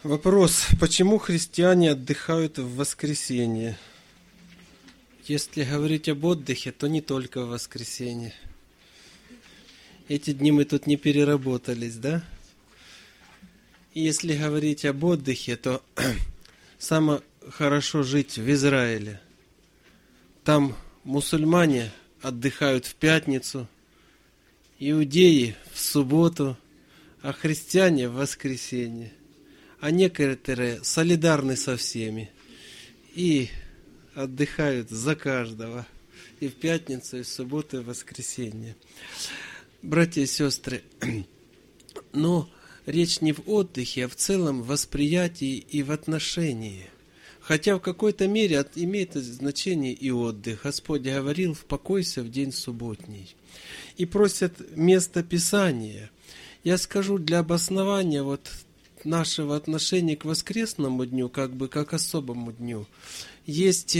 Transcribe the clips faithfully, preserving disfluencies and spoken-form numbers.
Вопрос, почему христиане отдыхают в воскресенье? Если говорить об отдыхе, то не только в воскресенье. Эти дни мы тут не переработались, да? И если говорить об отдыхе, то самое хорошо жить в Израиле. Там мусульмане отдыхают в пятницу, иудеи в субботу, а христиане в воскресенье. А некоторые солидарны со всеми и отдыхают за каждого и в пятницу, и в субботу, и в воскресенье. Братья и сестры, но речь не в отдыхе, а в целом в восприятии и в отношении. Хотя в какой-то мере имеет значение и отдых. Господь говорил: «Впокойся в день субботний». И просят место Писания. Я скажу для обоснования вот нашего отношения к воскресному дню, как бы как особому дню, есть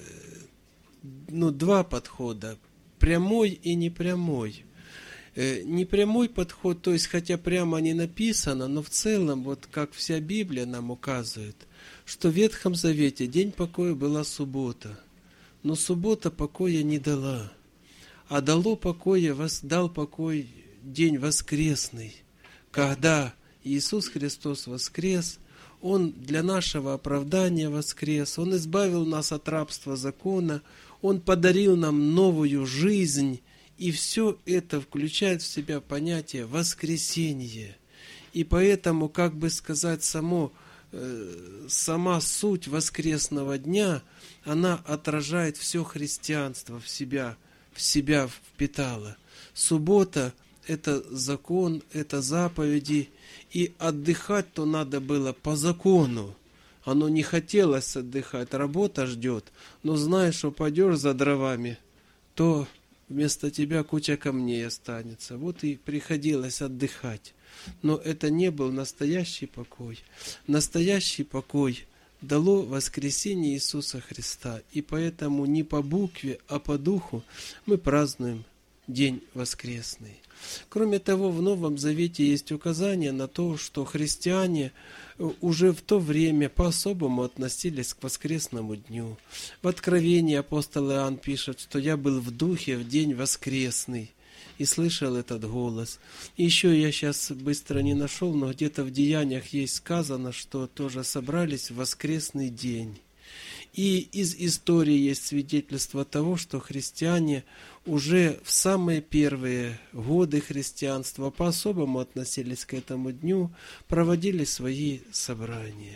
ну, два подхода: прямой и непрямой. Непрямой подход, то есть хотя прямо не написано, но в целом, вот как вся Библия нам указывает, что в Ветхом Завете день покоя была суббота, но суббота покоя не дала, а дало покоя, дал покой день воскресный, когда Иисус Христос воскрес, Он для нашего оправдания воскрес, Он избавил нас от рабства закона, Он подарил нам новую жизнь, и все это включает в себя понятие воскресения. И поэтому, как бы сказать, само, э, сама суть воскресного дня, она отражает все христианство в себя, в себя впитала. Суббота – это закон, это заповеди, и отдыхать-то надо было по закону. Оно не хотелось отдыхать, работа ждет, но знаешь, что пойдешь за дровами, то вместо тебя куча камней останется. Вот и приходилось отдыхать. Но это не был настоящий покой. Настоящий покой дало воскресение Иисуса Христа. И поэтому не по букве, а по духу мы празднуем день воскресный. Кроме того, в Новом Завете есть указание на то, что христиане уже в то время по-особому относились к воскресному дню. В Откровении апостол Иоанн пишет, что я был в духе в день воскресный и слышал этот голос. И еще я сейчас быстро не нашел, но где-то в Деяниях есть сказано, что тоже собрались в воскресный день. И из истории есть свидетельство того, что христиане уже в самые первые годы христианства по-особому относились к этому дню, проводили свои собрания.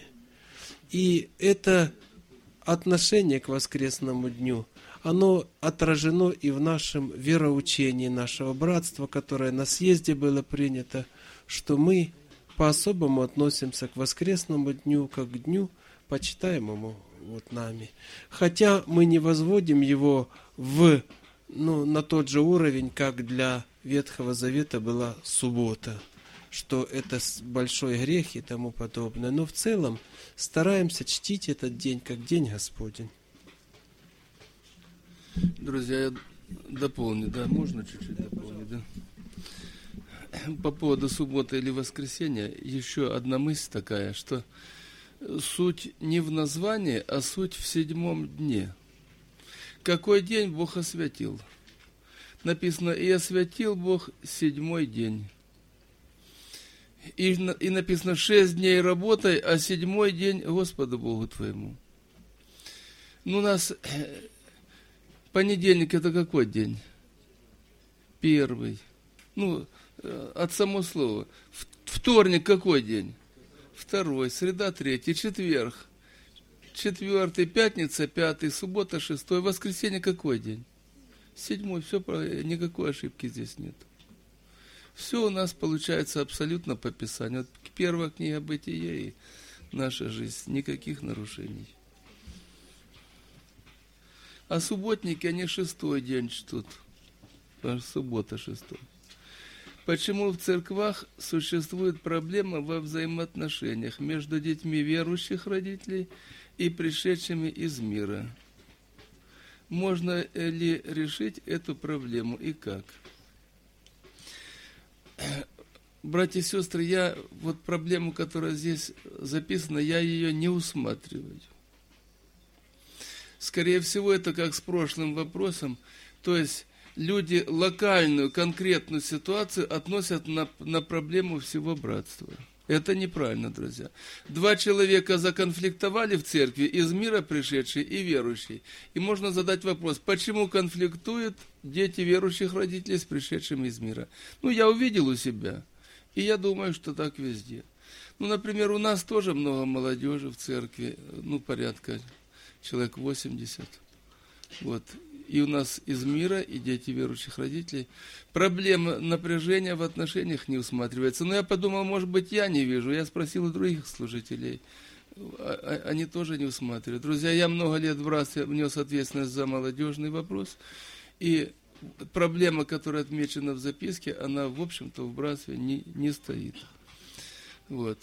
И это отношение к воскресному дню, оно отражено и в нашем вероучении нашего братства, которое на съезде было принято, что мы по-особому относимся к воскресному дню, как к дню, почитаемому вот нами. Хотя мы не возводим его в, ну, на тот же уровень, как для Ветхого Завета была суббота, что это большой грех и тому подобное. Но в целом стараемся чтить этот день как день Господень. Друзья, я дополню, да, можно чуть-чуть дополнить, да? По поводу субботы или воскресенья еще одна мысль такая, что суть не в названии, а суть в седьмом дне. Какой день Бог освятил? Написано: «И освятил Бог седьмой день». И, и написано: «Шесть дней работай, а седьмой день Господу Богу твоему». Ну, у нас понедельник – это какой день? Первый. Ну, от самого слова. Вторник какой день? Второй, среда, третий, четверг, четвертый, пятница, пятый, суббота, шестой, воскресенье какой день? Седьмой, все, никакой ошибки здесь нет. Все у нас получается абсолютно по Писанию. Вот первая книга Бытия и наша жизнь, никаких нарушений. А субботники, они шестой день чтут, суббота шестой. Почему в церквах существует проблема во взаимоотношениях между детьми верующих родителей и пришедшими из мира? Можно ли решить эту проблему и как? братья и сестры, я вот проблему, которая здесь записана, я ее не усматриваю. Скорее всего, это как с прошлым вопросом, то есть люди локальную, конкретную ситуацию относят на, на проблему всего братства. Это неправильно, друзья. Два человека законфликтовали в церкви, из мира пришедшие и верующие. И можно задать вопрос, почему конфликтуют дети верующих родителей с пришедшими из мира? Ну, я увидел у себя, и я думаю, что так везде. Ну, например, у нас тоже много молодежи в церкви, ну, порядка человек восемьдесят. Вот. И у нас из мира, и дети верующих родителей. Проблема напряжения в отношениях не усматривается. Но я подумал, может быть, я не вижу. Я спросил у других служителей. Они тоже не усматривают. Друзья, я много лет в братстве внес ответственность за молодежный вопрос. И проблема, которая отмечена в записке, она, в общем-то, в братстве не, не стоит. Вот.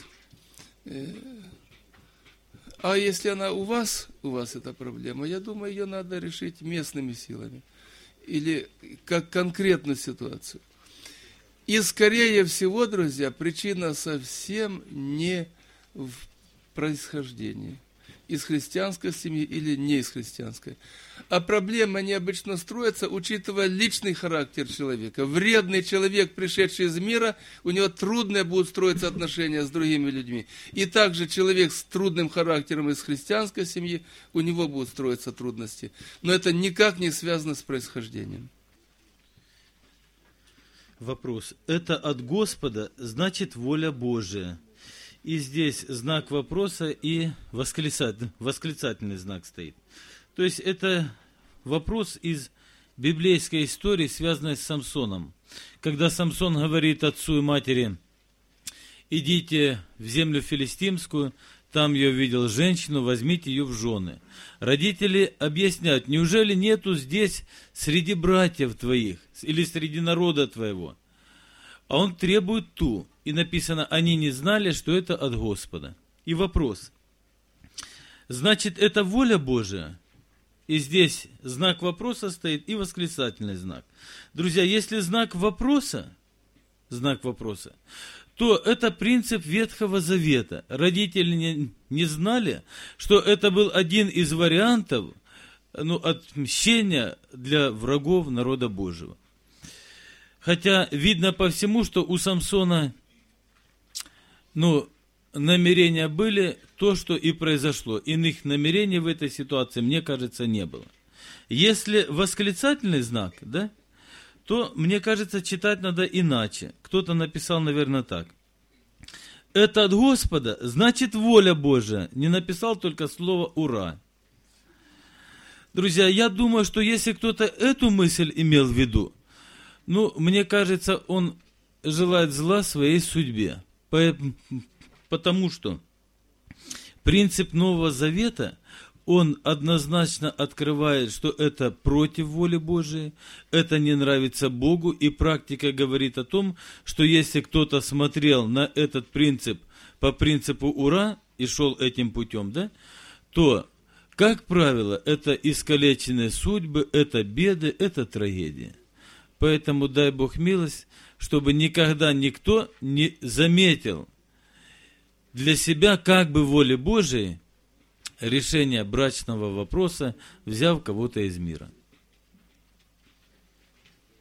А если она у вас, у вас эта проблема, я думаю, ее надо решить местными силами. Или как конкретную ситуацию. И скорее всего, друзья, причина совсем не в происхождении. Из христианской семьи или не из христианской. А проблема необычно строится, учитывая личный характер человека. Вредный человек, пришедший из мира, у него трудные будут строиться отношения с другими людьми. И также человек с трудным характером из христианской семьи, у него будут строиться трудности. Но это никак не связано с происхождением. Вопрос. Это от Господа, значит воля Божия. И здесь знак вопроса и восклицательный, восклицательный знак стоит. То есть это вопрос из библейской истории, связанной с Самсоном. Когда Самсон говорит отцу и матери: идите в землю филистимскую, там я увидел женщину, возьмите ее в жены. Родители объясняют: неужели нету здесь среди братьев твоих или среди народа твоего? А он требует ту. И написано, они не знали, что это от Господа. И вопрос. Значит, это воля Божия? И здесь знак вопроса стоит и восклицательный знак. Друзья, если знак вопроса, знак вопроса, то это принцип Ветхого Завета. Родители не, не знали, что это был один из вариантов, ну, отмщения для врагов народа Божьего. Хотя видно по всему, что у Самсона, ну, намерения были то, что и произошло. Иных намерений в этой ситуации, мне кажется, не было. Если восклицательный знак, да, то, мне кажется, читать надо иначе. Кто-то написал, наверное, так. Это от Господа, значит воля Божия. Не написал только слово «ура». Друзья, я думаю, что если кто-то эту мысль имел в виду, ну, мне кажется, он желает зла своей судьбе. Потому что принцип Нового Завета, он однозначно открывает, что это против воли Божией, это не нравится Богу, и практика говорит о том, что если кто-то смотрел на этот принцип по принципу «ура» и шел этим путем, да, то, как правило, это искалеченные судьбы, это беды, это трагедии. Поэтому дай Бог милость, чтобы никогда никто не заметил для себя как бы воли Божией решение брачного вопроса, взяв кого-то из мира.